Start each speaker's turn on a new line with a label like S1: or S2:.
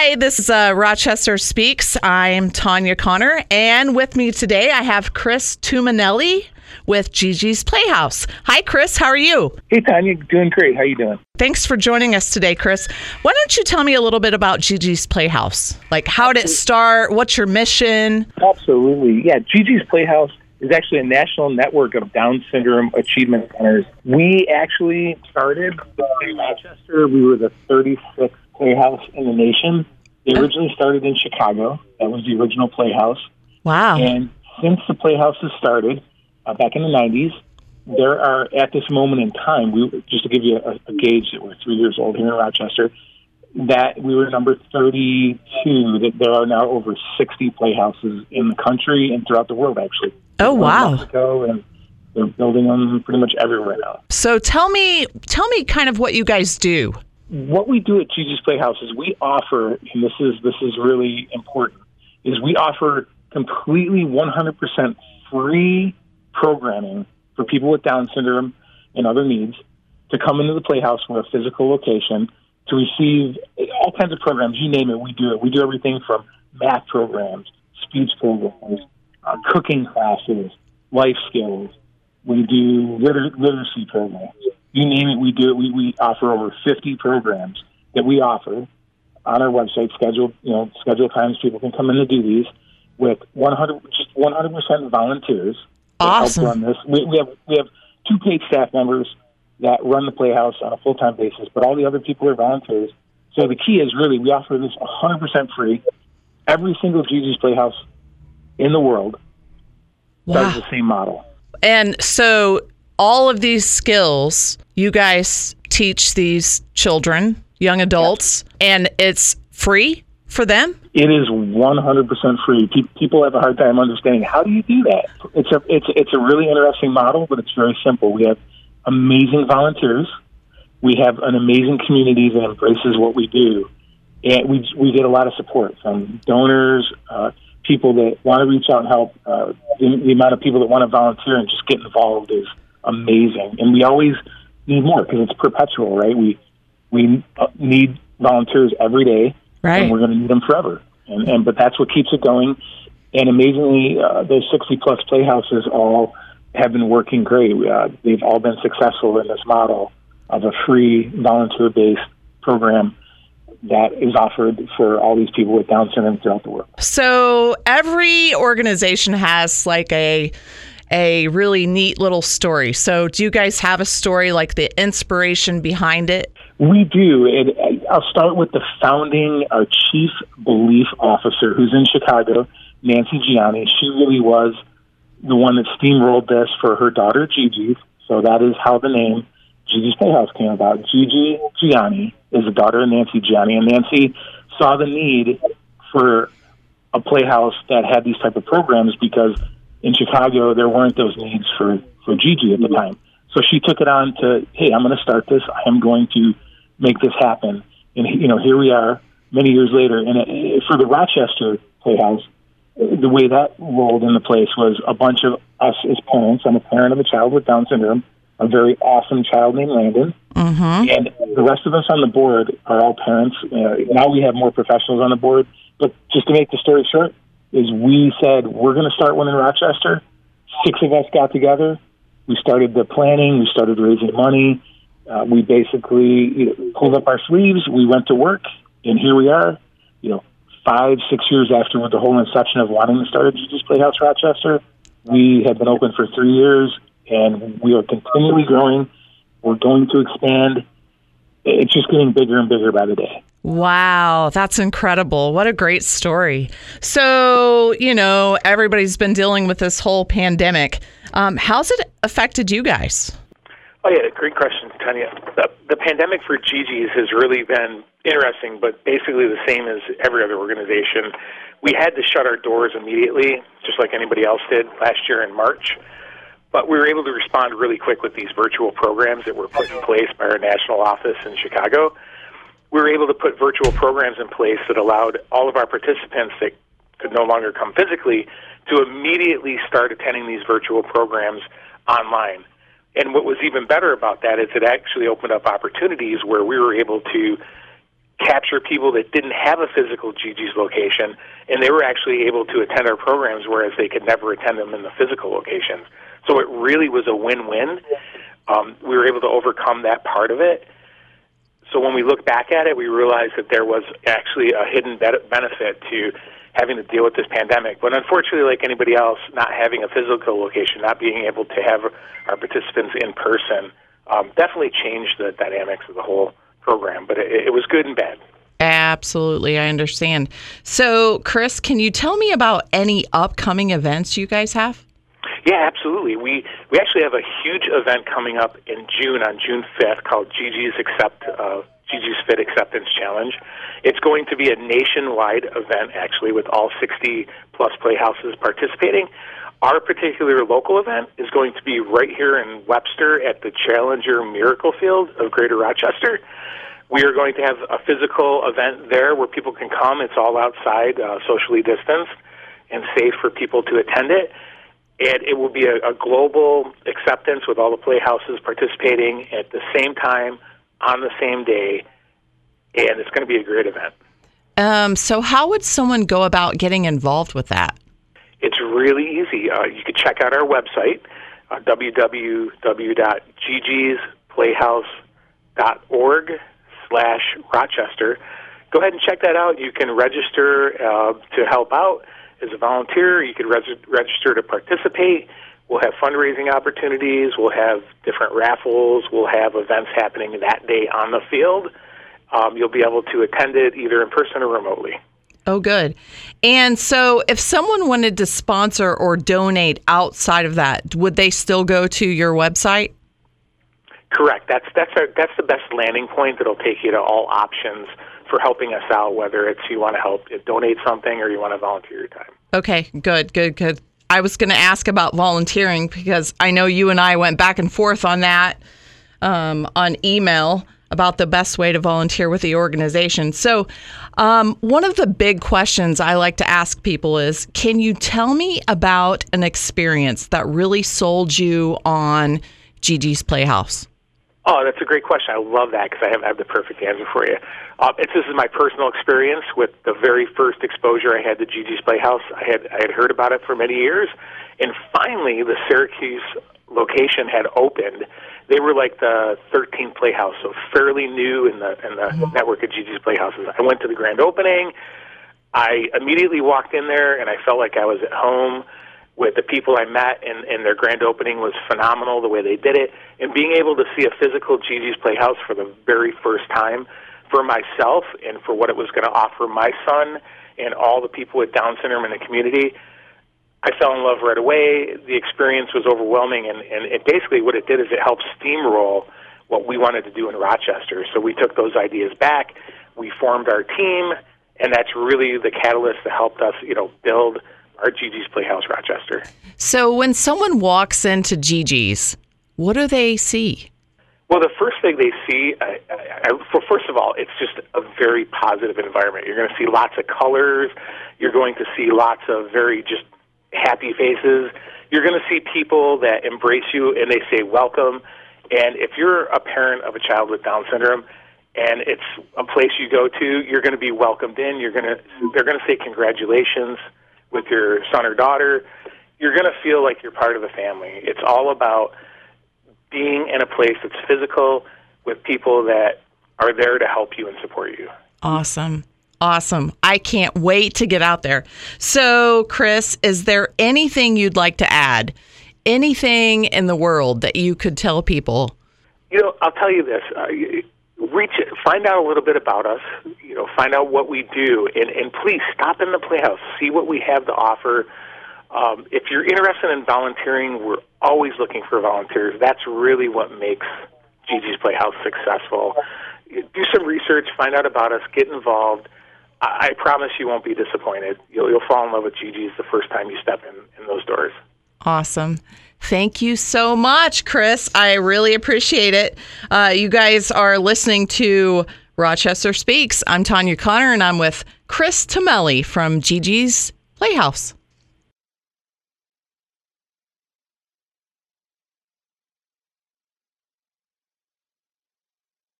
S1: Hi, this is Rochester Speaks. I'm Tanya Connor, and with me today I have Chris Tuminelli with Gigi's Playhouse. Hi, Chris. How are you?
S2: Hey, Tanya. Doing great. How you doing?
S1: Thanks for joining us today, Chris. Why don't you tell me a little bit about Gigi's Playhouse? Like, how did it start? What's your mission?
S2: Absolutely. Yeah, Gigi's Playhouse is actually a national network of Down syndrome achievement centers. We actually started in Rochester. We were the 36th playhouse in the nation. They originally started in Chicago. That was the original playhouse.
S1: Wow.
S2: And since the playhouses started back in the 90s, there are, at this moment in time, just to give you a gauge that we're 3 years old here in Rochester, that we were number 32, that there are now over 60 playhouses in the country and throughout the world, actually.
S1: Oh, wow.
S2: Mexico, and they're building them pretty much everywhere now.
S1: So tell me kind of what you guys do.
S2: What we do at Gigi's Playhouse is we offer, and this is really important, is we offer completely 100% free programming for people with Down syndrome and other needs to come into the Playhouse from a physical location to receive all kinds of programs. You name it, we do it. We do everything from math programs, speech programs, cooking classes, life skills. We do literacy programs. You name it, we do it. We offer over 50 programs that we offer on our website, scheduled times people can come in to do these with 100% volunteers.
S1: Awesome.
S2: Help run this. We have 2 paid staff members that run the Playhouse on a full-time basis, but all the other people are volunteers. So the key is really we offer this 100% free. Every single Gigi's Playhouse in the world does the same model.
S1: And so all of these skills you guys teach these children, young adults, and it's free for them?
S2: It is 100% free. People have a hard time understanding, how do you do that? It's a really interesting model, but it's very simple. We have amazing volunteers. We have an amazing community that embraces what we do. And we get a lot of support from donors, people that want to reach out and help. The amount of people that want to volunteer and just get involved is amazing. And we always need more because it's perpetual, right? We need volunteers every day,
S1: right?
S2: And we're going to need them forever. But that's what keeps it going. And amazingly, those 60-plus playhouses all have been working great. They've all been successful in this model of a free volunteer-based program that is offered for all these people with Down syndrome throughout the world.
S1: So every organization has like a really neat little story. So do you guys have a story, like the inspiration behind it?
S2: We do. I'll start with the founding chief belief officer who's in Chicago, Nancy Gianni. She really was the one that steamrolled this for her daughter, Gigi. So that is how the name Gigi's Playhouse came about. Gigi Gianni is the daughter of Nancy Gianni, and Nancy saw the need for a playhouse that had these type of programs because in Chicago there weren't those needs for Gigi at the time. So she took it on to, hey, I'm going to start this. I am going to make this happen. And, here we are many years later. And for the Rochester Playhouse, the way that rolled into place was a bunch of us as parents. I'm a parent of a child with Down syndrome, a very awesome child named Landon. Mm-hmm. And the rest of us on the board are all parents. Now we have more professionals on the board. But just to make the story short, is we said, we're going to start one in Rochester. 6 of us got together. We started the planning. We started raising money. We basically pulled up our sleeves. We went to work. And here we are, 5-6 years after the whole inception of wanting to start a Gigi's Playhouse Rochester. We have been open for 3 years, and we are continually growing. We're going to expand. It's just getting bigger and bigger by the day.
S1: Wow, that's incredible. What a great story. So, everybody's been dealing with this whole pandemic. How's it affected you guys?
S3: Oh, yeah, great question, Tanya. The pandemic for Gigi's has really been interesting, but basically the same as every other organization. We had to shut our doors immediately, just like anybody else did last year in March. But we were able to respond really quick with these virtual programs that were put in place by our national office in Chicago. We were able to put virtual programs in place that allowed all of our participants that could no longer come physically to immediately start attending these virtual programs online. And what was even better about that is it actually opened up opportunities where we were able to capture people that didn't have a physical Gigi's location, and they were actually able to attend our programs, whereas they could never attend them in the physical locations. So it really was a win-win. We were able to overcome that part of it. So when we look back at it, we realized that there was actually a hidden benefit to having to deal with this pandemic. But unfortunately, like anybody else, not having a physical location, not being able to have our participants in person, definitely changed the dynamics of the whole program. But it was good and bad.
S1: Absolutely, I understand. So, Chris, can you tell me about any upcoming events you guys have?
S3: Yeah, absolutely. We actually have a huge event coming up in June, on June 5th, called Gigi's Fit Acceptance Challenge. It's going to be a nationwide event, actually, with all 60-plus playhouses participating. Our particular local event is going to be right here in Webster at the Challenger Miracle Field of Greater Rochester. We are going to have a physical event there where people can come. It's all outside, socially distanced, and safe for people to attend it. And it will be a global acceptance with all the playhouses participating at the same time, on the same day, and it's going to be a great event.
S1: So how would someone go about getting involved with that?
S3: It's really easy. You can check out our website, www.gigsplayhouse.org/Rochester. Go ahead and check that out. You can register to help out as a volunteer. You can register to participate. We'll have fundraising opportunities. We'll have different raffles. We'll have events happening that day on the field. You'll be able to attend it either in person or remotely.
S1: Oh, good. And so if someone wanted to sponsor or donate outside of that, would they still go to your website?
S3: Correct. That's the best landing point that'll take you to all options for helping us out, whether it's you want to help donate something or you want to volunteer your time.
S1: Okay, good. I was going to ask about volunteering because I know you and I went back and forth on that on email about the best way to volunteer with the organization. So one of the big questions I like to ask people is, can you tell me about an experience that really sold you on Gigi's Playhouse?
S3: Oh, that's a great question. I love that because I have the perfect answer for you. This is my personal experience with the very first exposure I had to Gigi's Playhouse. I had heard about it for many years, and finally the Syracuse location had opened. They were like the 13th Playhouse, so fairly new in the network of Gigi's Playhouses. I went to the grand opening. I immediately walked in there, and I felt like I was at home with the people I met, and their grand opening was phenomenal, the way they did it. And being able to see a physical Gigi's Playhouse for the very first time for myself and for what it was going to offer my son and all the people with Down syndrome in the community, I fell in love right away. The experience was overwhelming, and it basically what it did is it helped steamroll what we wanted to do in Rochester. So we took those ideas back, we formed our team, and that's really the catalyst that helped us, build our Gigi's Playhouse Rochester.
S1: So when someone walks into Gigi's, what do they see?
S3: Well, the first thing they see, first of all, it's just a very positive environment. You're going to see lots of colors. You're going to see lots of very just happy faces. You're going to see people that embrace you and they say welcome. And if you're a parent of a child with Down syndrome and it's a place you go to, you're going to be welcomed in. They're going to say congratulations with your son or daughter. You're going to feel like you're part of the family. It's all about being in a place that's physical with people that are there to help you and support you.
S1: Awesome. I can't wait to get out there. So, Chris, is there anything you'd like to add? Anything in the world that you could tell people?
S3: I'll tell you this. Find out a little bit about us. Find out what we do. And please stop in the Playhouse. See what we have to offer. If you're interested in volunteering, we're always looking for volunteers. That's really what makes Gigi's Playhouse successful. Do some research, find out about us, get involved. I promise you won't be disappointed. You'll fall in love with Gigi's the first time you step in those doors.
S1: Awesome. Thank you so much, Chris. I really appreciate it. You guys are listening to Rochester Speaks. I'm Tanya Connor, and I'm with Chris Tomelli from Gigi's Playhouse.